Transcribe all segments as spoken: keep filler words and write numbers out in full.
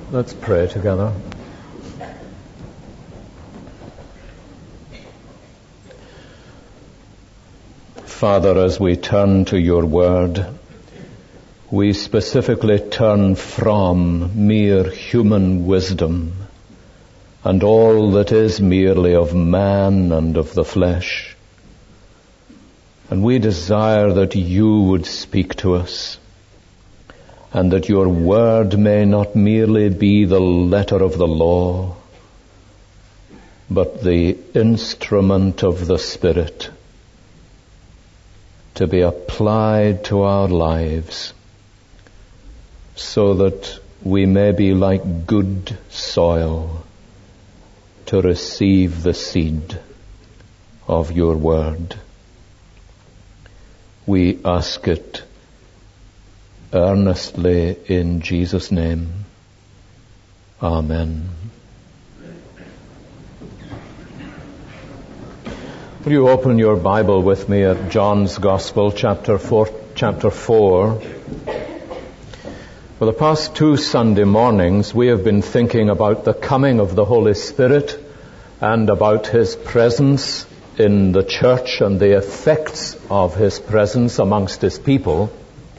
Let's pray together. Father, as we turn to your word, we specifically turn from mere human wisdom and all that is merely of man and of the flesh. And we desire that you would speak to us, and that your word may not merely be the letter of the law, but the instrument of the Spirit to be applied to our lives, so that we may be like good soil to receive the seed of your word. We ask it earnestly in Jesus' name. Amen. Will you open your Bible with me at John's Gospel, chapter four, chapter four. For the past two Sunday mornings, we have been thinking about the coming of the Holy Spirit and about His presence in the church and the effects of His presence amongst His people.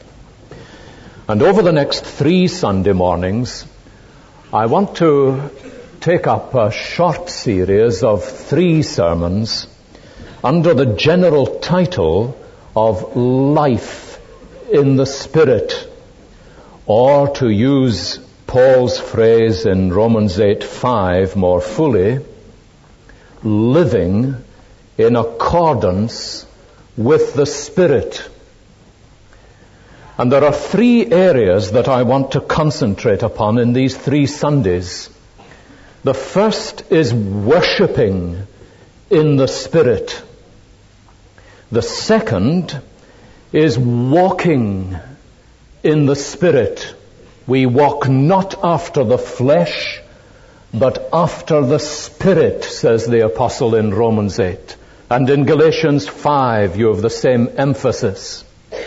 And over the next three Sunday mornings, I want to take up a short series of three sermons under the general title of Life in the Spirit, or to use Paul's phrase in Romans eight five more fully, living in accordance with the Spirit. And there are three areas that I want to concentrate upon in these three Sundays. The first is worshipping in the Spirit. The second is walking in the Spirit. We walk not after the flesh, but after the Spirit, says the apostle in Romans eight. And in Galatians five, you have the same emphasis.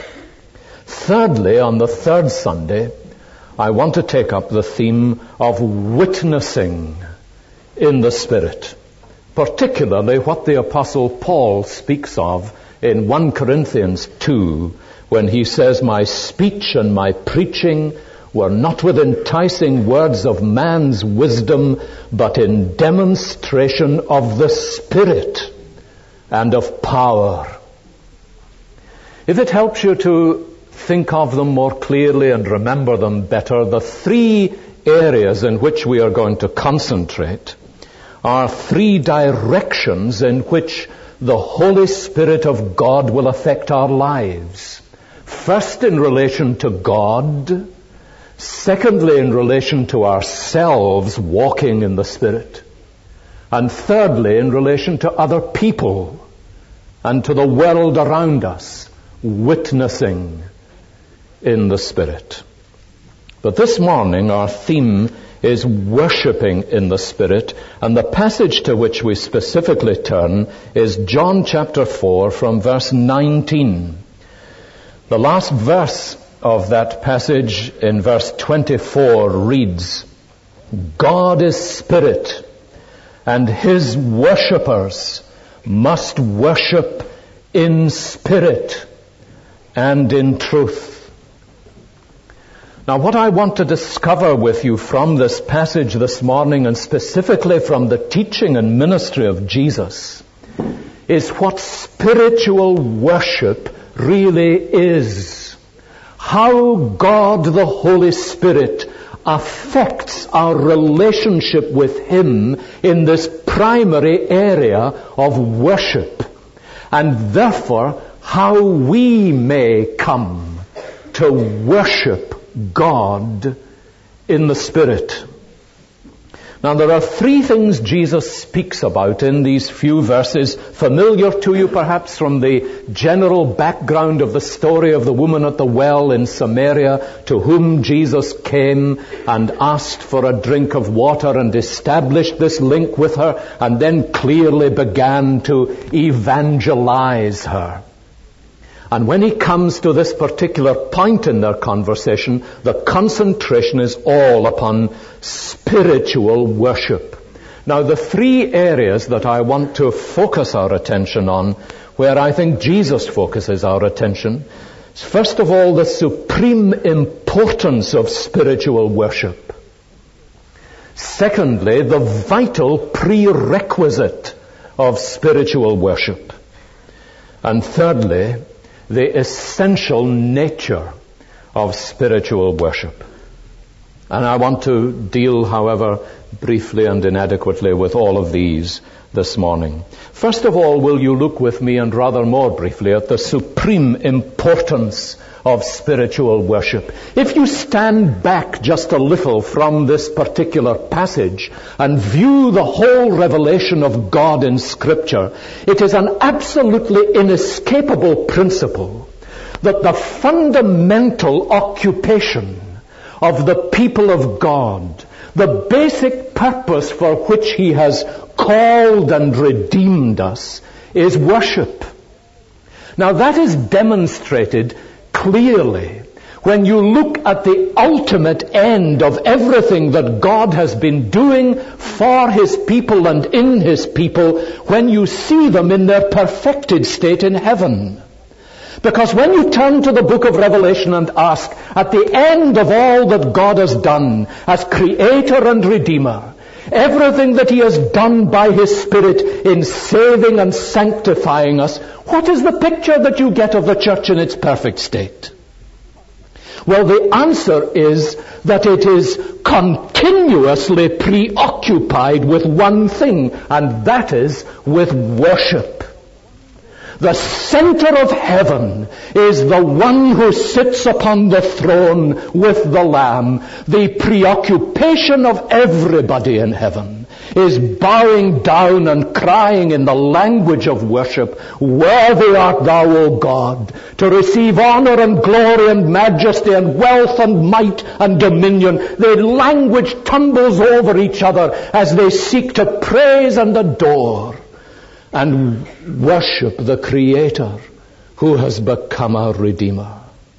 Thirdly, on the third Sunday, I want to take up the theme of witnessing in the Spirit, particularly what the Apostle Paul speaks of in First Corinthians two, when he says, "My speech and my preaching were not with enticing words of man's wisdom, but in demonstration of the Spirit and of power." If it helps you to think of them more clearly and remember them better, the three areas in which we are going to concentrate are three directions in which the Holy Spirit of God will affect our lives. First, in relation to God. Secondly, in relation to ourselves walking in the Spirit. And thirdly, in relation to other people and to the world around us, witnessing in the Spirit. But this morning our theme is worshipping in the Spirit, and the passage to which we specifically turn is John chapter four from verse nineteen. The last verse of that passage in verse twenty-four reads, "God is Spirit, and His worshippers must worship in spirit and in truth." Now, what I want to discover with you from this passage this morning, and specifically from the teaching and ministry of Jesus, is what spiritual worship really is. How God the Holy Spirit affects our relationship with Him in this primary area of worship, and therefore how we may come to worship God in the Spirit. Now, there are three things Jesus speaks about in these few verses, familiar to you perhaps from the general background of the story of the woman at the well in Samaria, to whom Jesus came and asked for a drink of water and established this link with her, and then clearly began to evangelize her. And when he comes to this particular point in their conversation, the concentration is all upon spiritual worship. Now, the three areas that I want to focus our attention on, where I think Jesus focuses our attention, is first of all the supreme importance of spiritual worship. Secondly, the vital prerequisite of spiritual worship. And thirdly, the essential nature of spiritual worship. And I want to deal, however, briefly and inadequately with all of these this morning. First of all, will you look with me, and rather more briefly, at the supreme importance of spiritual worship. If you stand back just a little from this particular passage and view the whole revelation of God in Scripture, it is an absolutely inescapable principle that the fundamental occupation of the people of God, the basic purpose for which He has called and redeemed us, is worship. Now that is demonstrated clearly when you look at the ultimate end of everything that God has been doing for His people and in His people, when you see them in their perfected state in heaven. Because when you turn to the book of Revelation and ask, at the end of all that God has done as Creator and Redeemer, everything that He has done by His Spirit in saving and sanctifying us, what is the picture that you get of the church in its perfect state? Well, the answer is that it is continuously preoccupied with one thing, and that is with worship. The center of heaven is the one who sits upon the throne with the Lamb. The preoccupation of everybody in heaven is bowing down and crying in the language of worship, "Worthy art thou, O God, to receive honor and glory and majesty and wealth and might and dominion." The language tumbles over each other as they seek to praise and adore and worship the Creator who has become our Redeemer.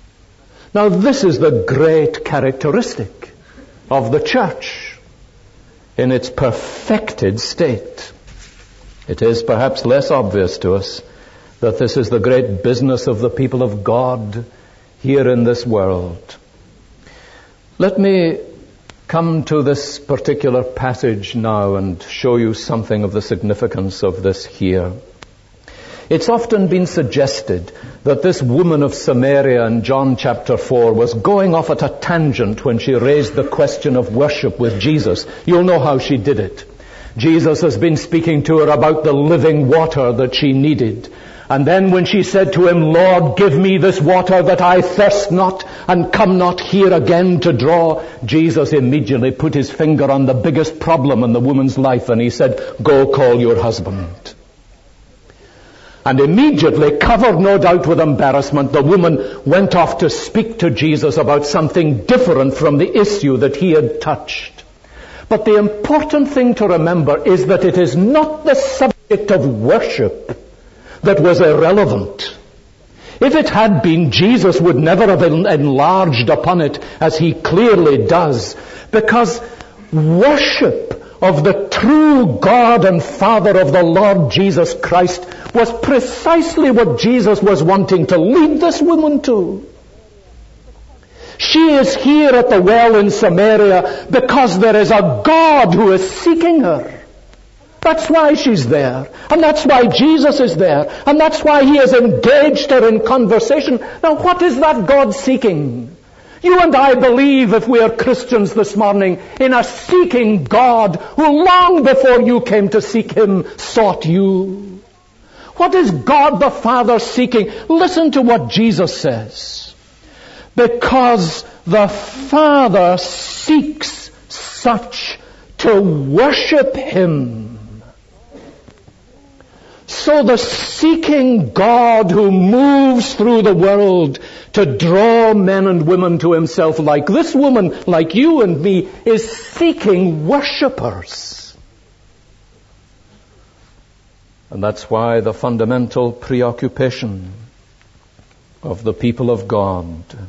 Now this is the great characteristic of the church in its perfected state. It is perhaps less obvious to us that this is the great business of the people of God here in this world. Let me come to this particular passage now and show you something of the significance of this here. It's often been suggested that this woman of Samaria in John chapter four was going off at a tangent when she raised the question of worship with Jesus. You'll know how she did it. Jesus has been speaking to her about the living water that she needed. And then when she said to him, "Lord, give me this water that I thirst not and come not here again to draw," Jesus immediately put his finger on the biggest problem in the woman's life, and he said, "Go call your husband." And immediately, covered no doubt with embarrassment, the woman went off to speak to Jesus about something different from the issue that he had touched. But the important thing to remember is that it is not the subject of worship that was irrelevant. If it had been, Jesus would never have enlarged upon it as he clearly does, because worship of the true God and Father of the Lord Jesus Christ was precisely what Jesus was wanting to lead this woman to. She is here at the well in Samaria because there is a God who is seeking her. That's why she's there. And that's why Jesus is there. And that's why he has engaged her in conversation. Now, what is that God seeking? You and I believe, if we are Christians this morning, in a seeking God who long before you came to seek him, sought you. What is God the Father seeking? Listen to what Jesus says. Because the Father seeks such to worship him. So the seeking God who moves through the world to draw men and women to himself, like this woman, like you and me, is seeking worshippers. And that's why the fundamental preoccupation of the people of God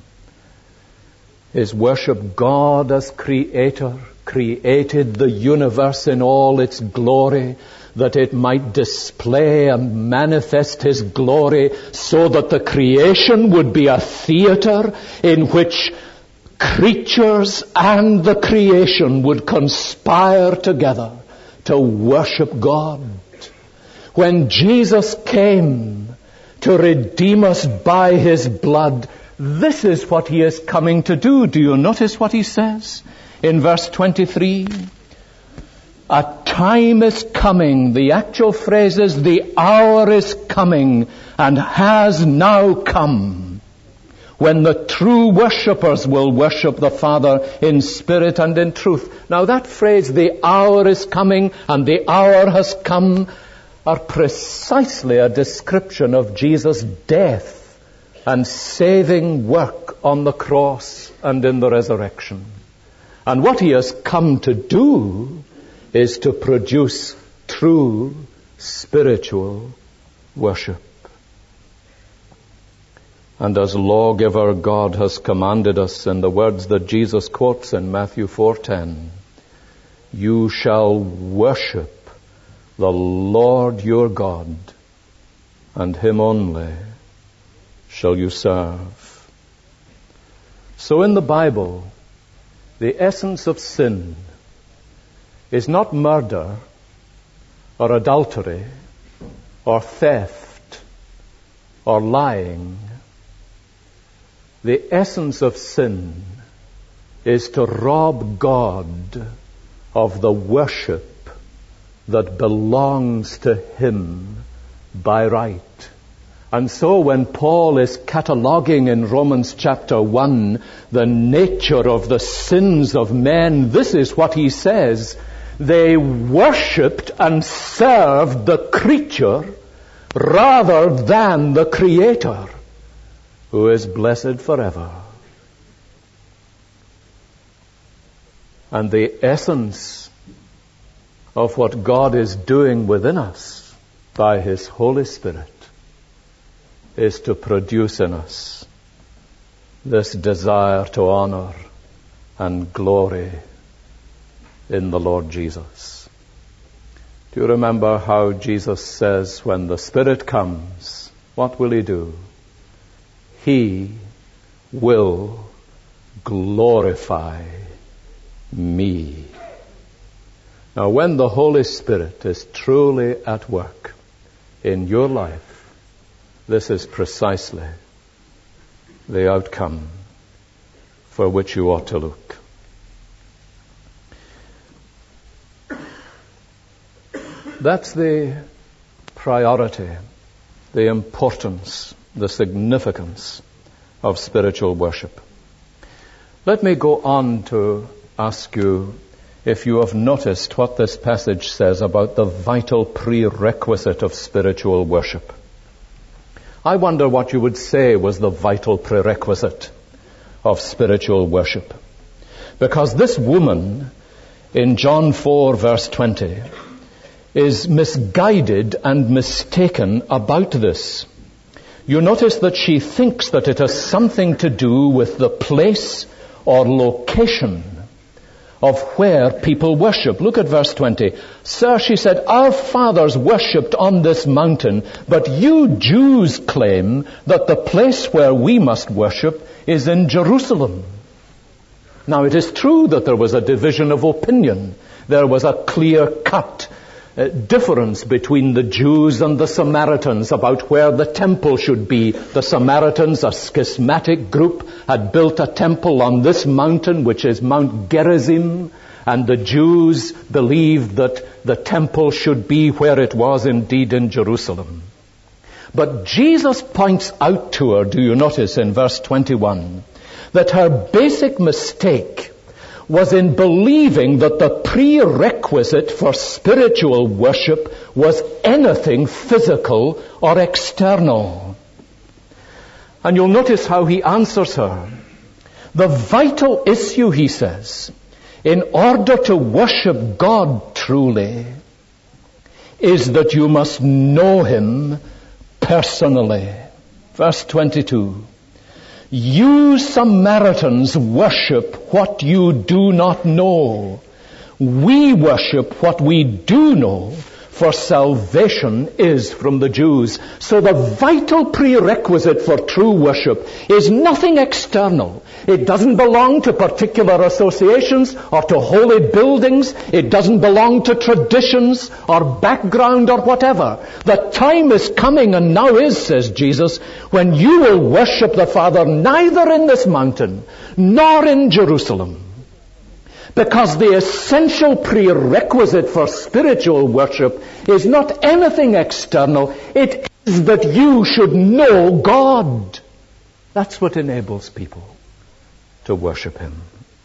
is worship God as Creator, created the universe in all its glory, that it might display and manifest His glory, so that the creation would be a theater in which creatures and the creation would conspire together to worship God. When Jesus came to redeem us by His blood, this is what He is coming to do. Do you notice what He says in verse twenty-three? A time is coming. The actual phrase is, the hour is coming and has now come, when the true worshippers will worship the Father in spirit and in truth. Now that phrase, the hour is coming and the hour has come, are precisely a description of Jesus' death and saving work on the cross and in the resurrection. And what He has come to do is to produce true spiritual worship. And as lawgiver, God has commanded us in the words that Jesus quotes in Matthew four ten, you shall worship the Lord your God, and Him only shall you serve. So in the Bible, the essence of sin is not murder or adultery or theft or lying. The essence of sin is to rob God of the worship that belongs to Him by right. And so when Paul is cataloguing in Romans chapter one the nature of the sins of men, this is what he says: they worshipped and served the creature rather than the Creator, who is blessed forever. And the essence of what God is doing within us by His Holy Spirit is to produce in us this desire to honor and glory in the Lord Jesus. Do you remember how Jesus says, when the Spirit comes, what will He do? He will glorify me. Now, when the Holy Spirit is truly at work in your life, this is precisely the outcome for which you ought to look. That's the priority, the importance, the significance of spiritual worship. Let me go on to ask you if you have noticed what this passage says about the vital prerequisite of spiritual worship. I wonder what you would say was the vital prerequisite of spiritual worship. Because this woman in John four verse twenty is misguided and mistaken about this. You notice that she thinks that it has something to do with the place or location of where people worship. Look at verse twenty. Sir, she said, our fathers worshipped on this mountain, but you Jews claim that the place where we must worship is in Jerusalem. Now, it is true that there was a division of opinion. There was a clear-cut uh, difference between the Jews and the Samaritans about where the temple should be. The Samaritans, a schismatic group, had built a temple on this mountain, which is Mount Gerizim, and the Jews believed that the temple should be where it was indeed in Jerusalem. But Jesus points out to her, do you notice in verse twenty-one, that her basic mistake was in believing that the prerequisite for spiritual worship was anything physical or external. And you'll notice how he answers her. The vital issue, he says, in order to worship God truly, is that you must know Him personally. Verse twenty-two. You Samaritans worship what you do not know. We worship what we do know, for salvation is from the Jews. So the vital prerequisite for true worship is nothing external. It doesn't belong to particular associations or to holy buildings. It doesn't belong to traditions or background or whatever. The time is coming, and now is, says Jesus, when you will worship the Father neither in this mountain nor in Jerusalem. Because the essential prerequisite for spiritual worship is not anything external. It is that you should know God. That's what enables people to worship Him.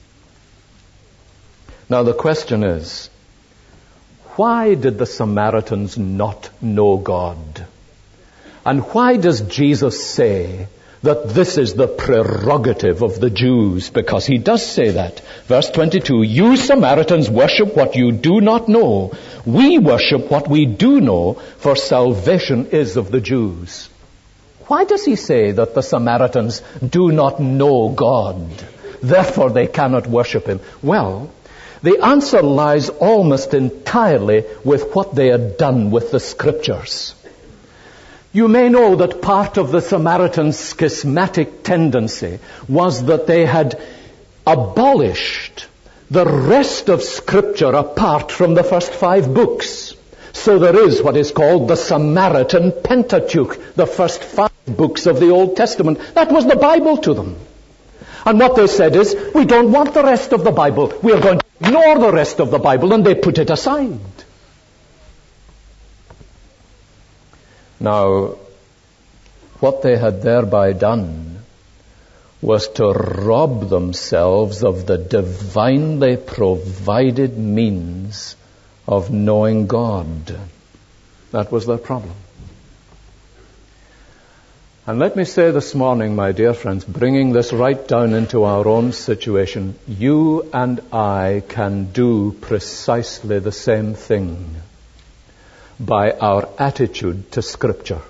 Now the question is, why did the Samaritans not know God? And why does Jesus say that this is the prerogative of the Jews? Because He does say that. Verse twenty-two, you Samaritans worship what you do not know. We worship what we do know, for salvation is of the Jews. Why does He say that the Samaritans do not know God, therefore they cannot worship Him? Well, the answer lies almost entirely with what they had done with the Scriptures. You may know that part of the Samaritan schismatic tendency was that they had abolished the rest of Scripture apart from the first five books. So there is what is called the Samaritan Pentateuch, the first five books of the Old Testament. That was the Bible to them. And what they said is, we don't want the rest of the Bible. We are going to ignore the rest of the Bible, and they put it aside. Now, what they had thereby done was to rob themselves of the divinely provided means of knowing God. That was their problem. And let me say this morning, my dear friends, bringing this right down into our own situation, you and I can do precisely the same thing by our attitude to Scripture.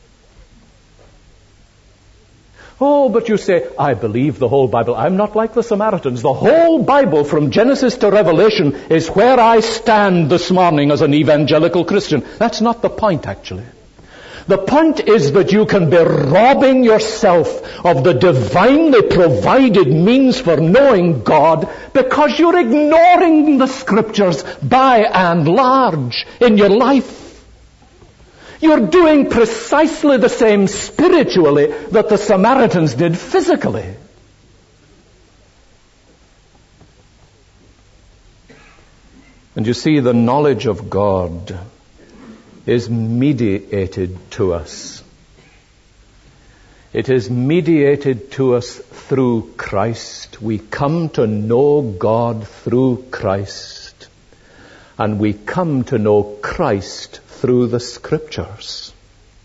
Oh, but you say, I believe the whole Bible. I'm not like the Samaritans. The whole Bible from Genesis to Revelation is where I stand this morning as an evangelical Christian. That's not the point, actually. The point is that you can be robbing yourself of the divinely provided means for knowing God because you're ignoring the Scriptures by and large in your life. You're doing precisely the same spiritually that the Samaritans did physically. And you see, the knowledge of God is mediated to us. It is mediated to us through Christ. We come to know God through Christ. And we come to know Christ through the Scriptures.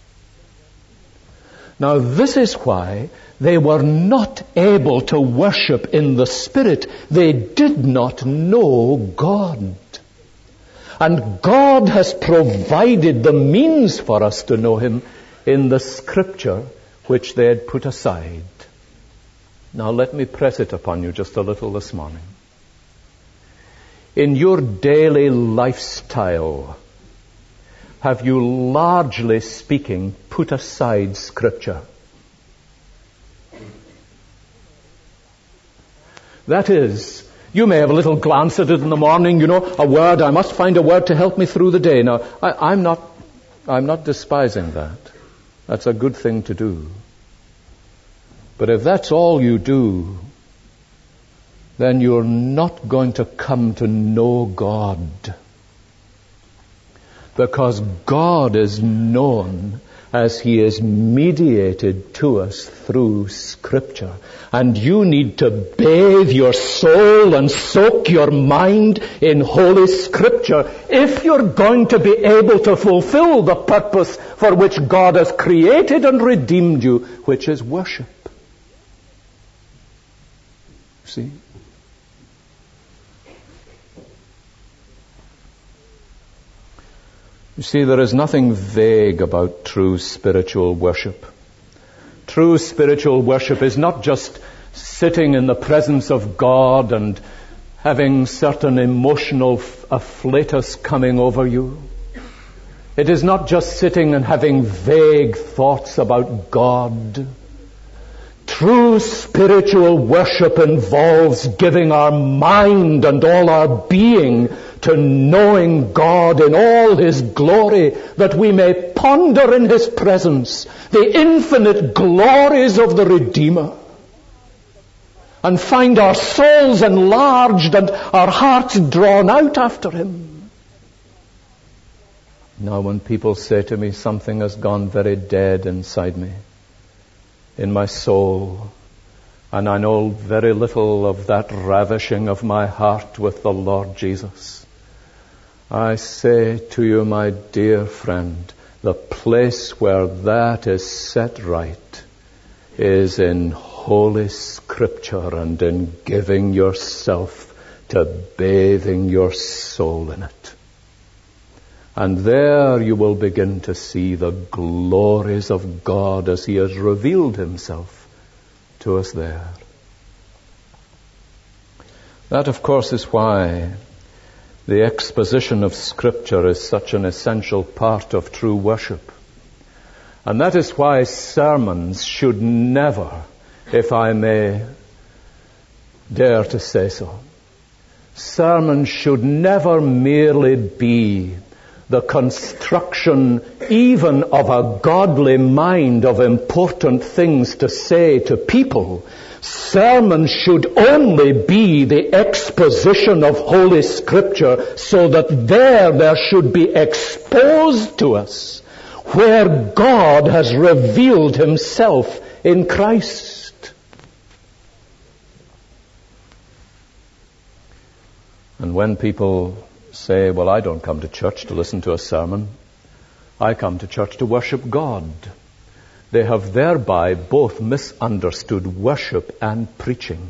Now, this is why they were not able to worship in the Spirit. They did not know God. And God has provided the means for us to know Him in the Scripture which they had put aside. Now let me press it upon you just a little this morning. In your daily lifestyle, have you, largely speaking, put aside Scripture? That is, you may have a little glance at it in the morning, you know, a word, I must find a word to help me through the day. Now, I, I'm not, I'm not despising that. That's a good thing to do. But if that's all you do, then you're not going to come to know God. Because God is known as He is mediated to us through Scripture. And you need to bathe your soul and soak your mind in Holy Scripture if you're going to be able to fulfill the purpose for which God has created and redeemed you, which is worship. See? You see, there is nothing vague about true spiritual worship. true spiritual worship is not just sitting in the presence of God and having certain emotional afflatus coming over you. It is not just sitting and having vague thoughts about God. True spiritual worship involves giving our mind and all our being to knowing God in all His glory, that we may ponder in His presence the infinite glories of the Redeemer, and find our souls enlarged and our hearts drawn out after Him. Now, when people say to me, something has gone very dead inside me, in my soul, and I know very little of that ravishing of my heart with the Lord Jesus, I say to you, my dear friend, the place where that is set right is in Holy Scripture and in giving yourself to bathing your soul in it. And there you will begin to see the glories of God as He has revealed Himself to us there. That, of course, is why the exposition of Scripture is such an essential part of true worship. And that is why sermons should never, if I may dare to say so, sermons should never merely be the construction even of a godly mind of important things to say to people. Sermons should only be the exposition of Holy Scripture, so that there there should be exposed to us where God has revealed Himself in Christ. And when people say, well, I don't come to church to listen to a sermon, I come to church to worship God, they have thereby both misunderstood worship and preaching.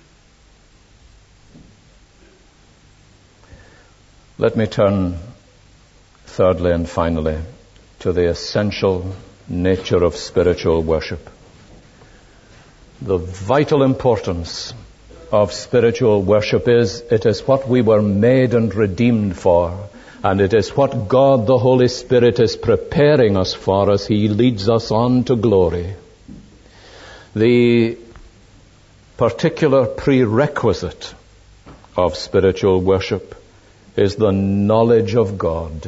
Let me turn thirdly and finally to the essential nature of spiritual worship. The vital importance of spiritual worship is, it is what we were made and redeemed for, and it is what God the Holy Spirit is preparing us for as He leads us on to glory. The particular prerequisite of spiritual worship is the knowledge of God.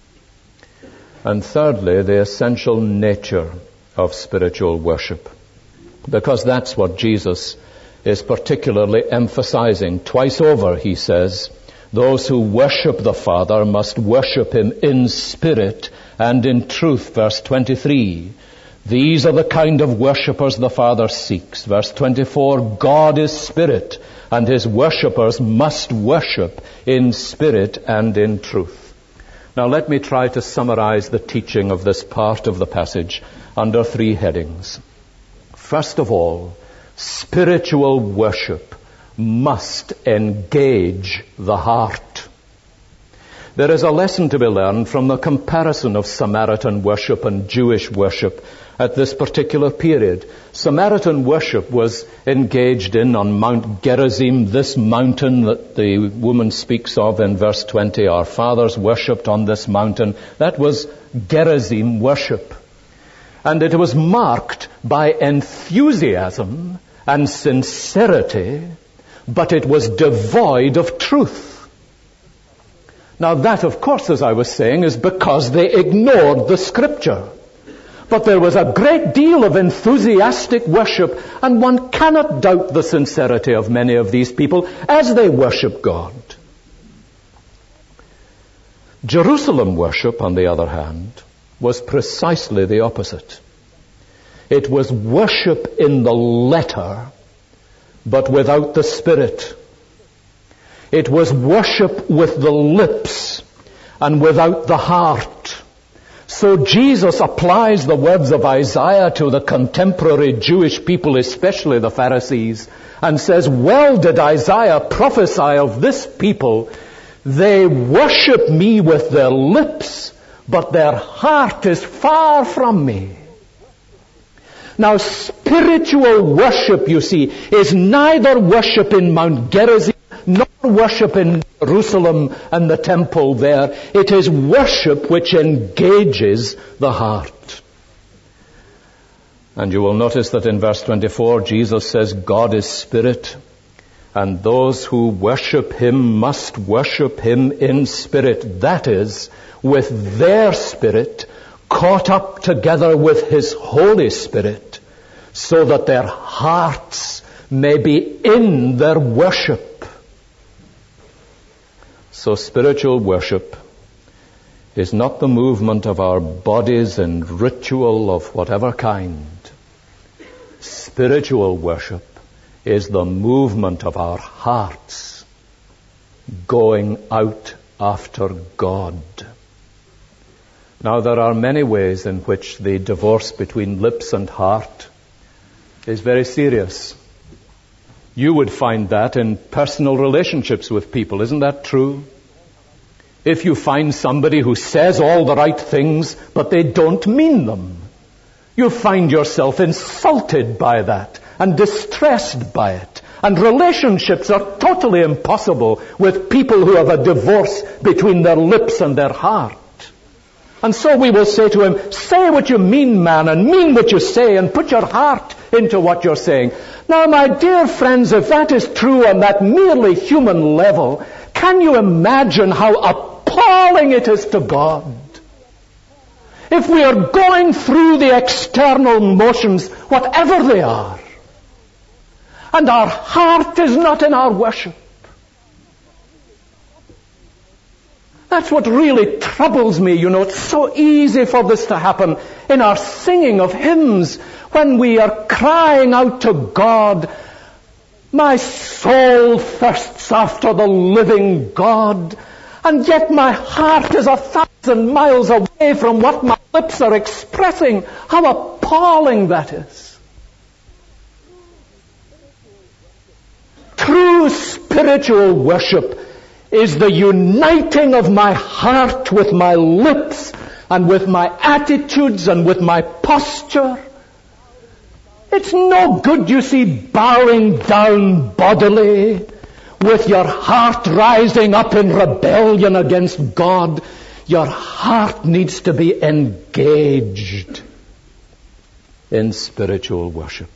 And thirdly, the essential nature of spiritual worship, because that's what Jesus is particularly emphasizing. Twice over He says, those who worship the Father must worship Him in spirit and in truth. Verse twenty-three, these are the kind of worshippers the Father seeks. Verse twenty-four, God is spirit, and His worshippers must worship in spirit and in truth. Now let me try to summarize the teaching of this part of the passage under three headings. First of all, spiritual worship must engage the heart. There is a lesson to be learned from the comparison of Samaritan worship and Jewish worship at this particular period. Samaritan worship was engaged in on Mount Gerizim, this mountain that the woman speaks of in verse twenty. Our fathers worshipped on this mountain. That was Gerizim worship. And it was marked by enthusiasm and sincerity, but it was devoid of truth. Now that, of course, as I was saying, is because they ignored the Scripture. But there was a great deal of enthusiastic worship, and one cannot doubt the sincerity of many of these people as they worship God. Jerusalem worship, on the other hand, was precisely the opposite. It was worship in the letter, but without the spirit. It was worship with the lips and without the heart. So Jesus applies the words of Isaiah to the contemporary Jewish people, especially the Pharisees, and says, well did Isaiah prophesy of this people, they worship me with their lips, but their heart is far from me. Now, spiritual worship, you see, is neither worship in Mount Gerizim nor worship in Jerusalem and the temple there. It is worship which engages the heart. And you will notice that in verse twenty-four, Jesus says, God is spirit, and those who worship him must worship him in spirit. That is, with their spirit caught up together with his Holy Spirit, so that their hearts may be in their worship. So spiritual worship is not the movement of our bodies in ritual of whatever kind. Spiritual worship is the movement of our hearts going out after God. Now, there are many ways in which the divorce between lips and heart is very serious. You would find that in personal relationships with people. Isn't that true? If you find somebody who says all the right things, but they don't mean them, you find yourself insulted by that and distressed by it. And relationships are totally impossible with people who have a divorce between their lips and their heart. And so we will say to him, say what you mean, man, and mean what you say, and put your heart into what you're saying. Now, my dear friends, if that is true on that merely human level, can you imagine how appalling it is to God? If we are going through the external motions, whatever they are, and our heart is not in our worship, that's what really troubles me, you know. It's so easy for this to happen in our singing of hymns when we are crying out to God, my soul thirsts after the living God, and yet my heart is a thousand miles away from what my lips are expressing. How appalling that is. True spiritual worship is the uniting of my heart with my lips and with my attitudes and with my posture. It's no good, you see, bowing down bodily with your heart rising up in rebellion against God. Your heart needs to be engaged in spiritual worship.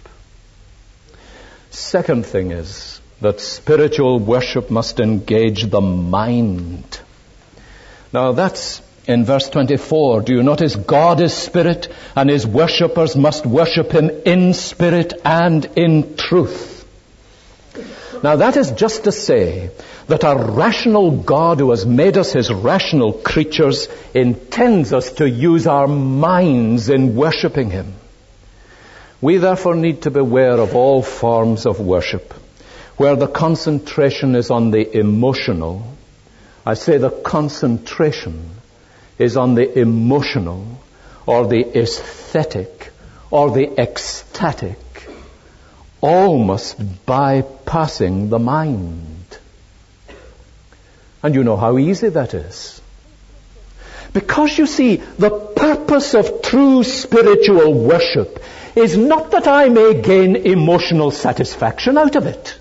Second thing is that spiritual worship must engage the mind. Now that's in verse twenty-four. Do you notice God is spirit, and his worshippers must worship him in spirit and in truth. Now that is just to say that our rational God, who has made us his rational creatures, intends us to use our minds in worshipping him. We therefore need to beware of all forms of worship where the concentration is on the emotional. I say the concentration is on the emotional or the aesthetic or the ecstatic, almost bypassing the mind. And you know how easy that is. Because you see, the purpose of true spiritual worship is not that I may gain emotional satisfaction out of it.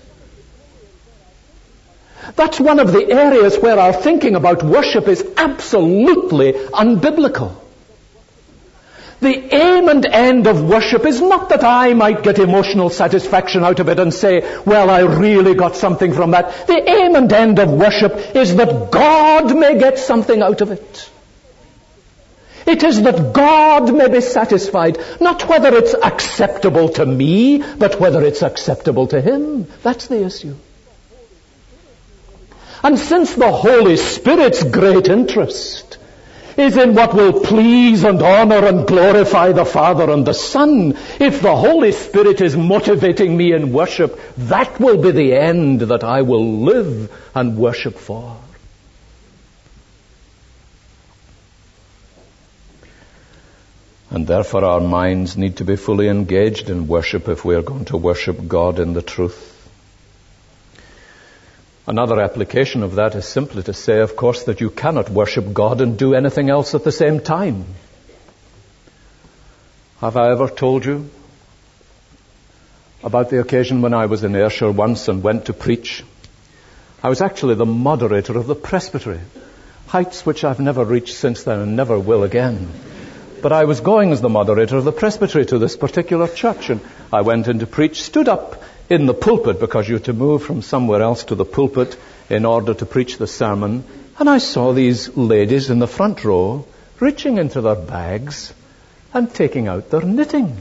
That's one of the areas where our thinking about worship is absolutely unbiblical. The aim and end of worship is not that I might get emotional satisfaction out of it and say, well, I really got something from that. The aim and end of worship is that God may get something out of it. It is that God may be satisfied, not whether it's acceptable to me, but whether it's acceptable to him. That's the issue. And since the Holy Spirit's great interest is in what will please and honor and glorify the Father and the Son, if the Holy Spirit is motivating me in worship, that will be the end that I will live and worship for. And therefore our minds need to be fully engaged in worship if we are going to worship God in the truth. Another application of that is simply to say, of course, that you cannot worship God and do anything else at the same time. Have I ever told you about the occasion when I was in Ayrshire once and went to preach. I was actually the moderator of the presbytery, heights which I've never reached since then and never will again. But I was going as the moderator of the presbytery to this particular church, and I went in to preach, stood up in the pulpit, because you had to move from somewhere else to the pulpit in order to preach the sermon, and I saw these ladies in the front row reaching into their bags and taking out their knitting.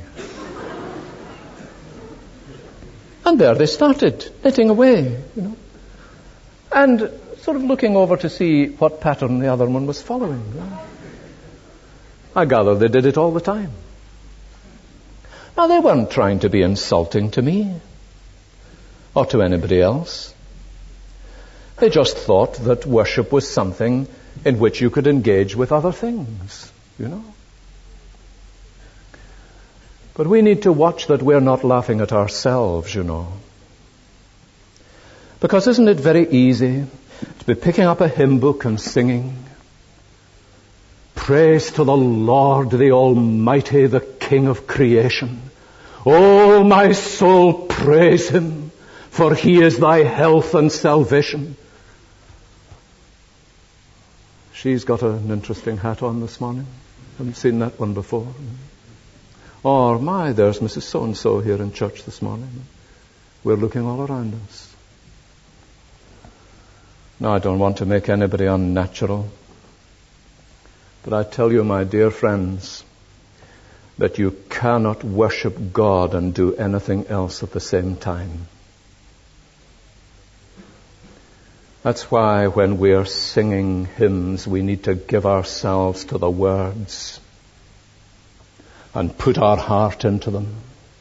And there they started, knitting away, you know, and sort of looking over to see what pattern the other one was following. You know. I gather they did it all the time. Now, they weren't trying to be insulting to me or to anybody else. They just thought that worship was something in which you could engage with other things, you know. But we need to watch that we're not laughing at ourselves, you know. Because isn't it very easy to be picking up a hymn book and singing, "Praise to the Lord, the Almighty, the King of creation. Oh, my soul, praise Him, for He is thy health and salvation." She's got an interesting hat on this morning. Haven't seen that one before. Or, my, there's Missus So-and-so here in church this morning. We're looking all around us. Now, I don't want to make anybody unnatural, but I tell you, my dear friends, that you cannot worship God and do anything else at the same time. That's why when we are singing hymns, we need to give ourselves to the words and put our heart into them.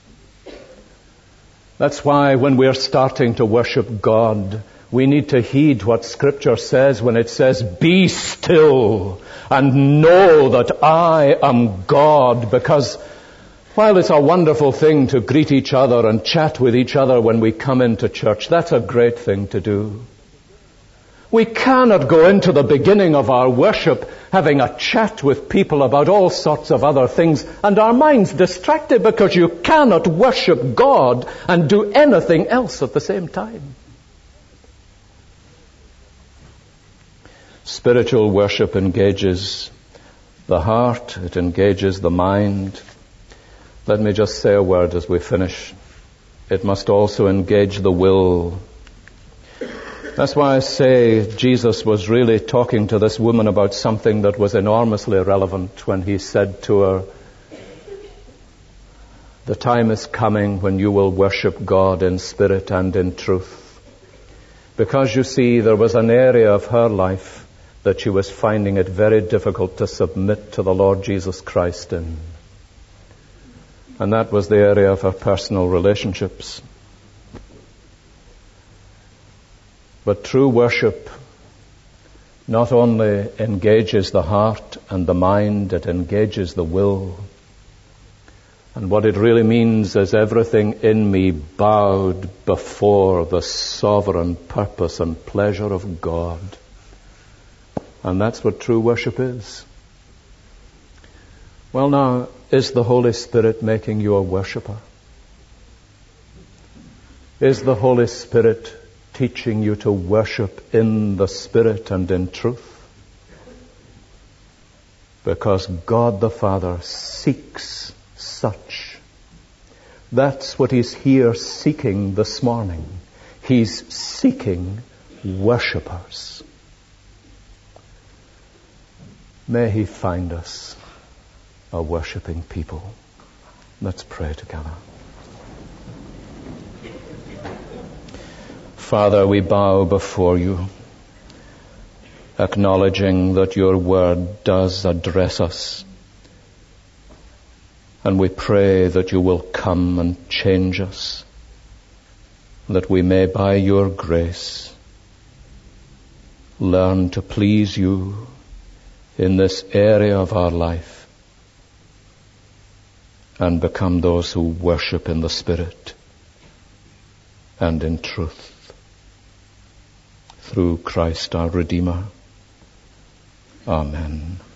That's why when we're starting to worship God, we need to heed what Scripture says when it says, "Be still and know that I am God." Because while it's a wonderful thing to greet each other and chat with each other when we come into church, that's a great thing to do. We cannot go into the beginning of our worship having a chat with people about all sorts of other things and our minds distracted, because you cannot worship God and do anything else at the same time. Spiritual worship engages the heart, it engages the mind. Let me just say a word as we finish. It must also engage the will. That's why I say Jesus was really talking to this woman about something that was enormously relevant when he said to her, "The time is coming when you will worship God in spirit and in truth." Because you see, there was an area of her life that she was finding it very difficult to submit to the Lord Jesus Christ in. And that was the area of her personal relationships. But true worship not only engages the heart and the mind, it engages the will. And what it really means is everything in me bowed before the sovereign purpose and pleasure of God. And that's what true worship is. Well, now, is the Holy Spirit making you a worshiper? Is the Holy Spirit teaching you to worship in the Spirit and in truth? Because God the Father seeks such. That's what He's here seeking this morning. He's seeking worshippers. May He find us a worshipping people. Let's pray together. Father, we bow before you, acknowledging that your word does address us. And we pray that you will come and change us, that we may, by your grace, learn to please you in this area of our life and become those who worship in the Spirit and in truth. Through Christ our Redeemer. Amen.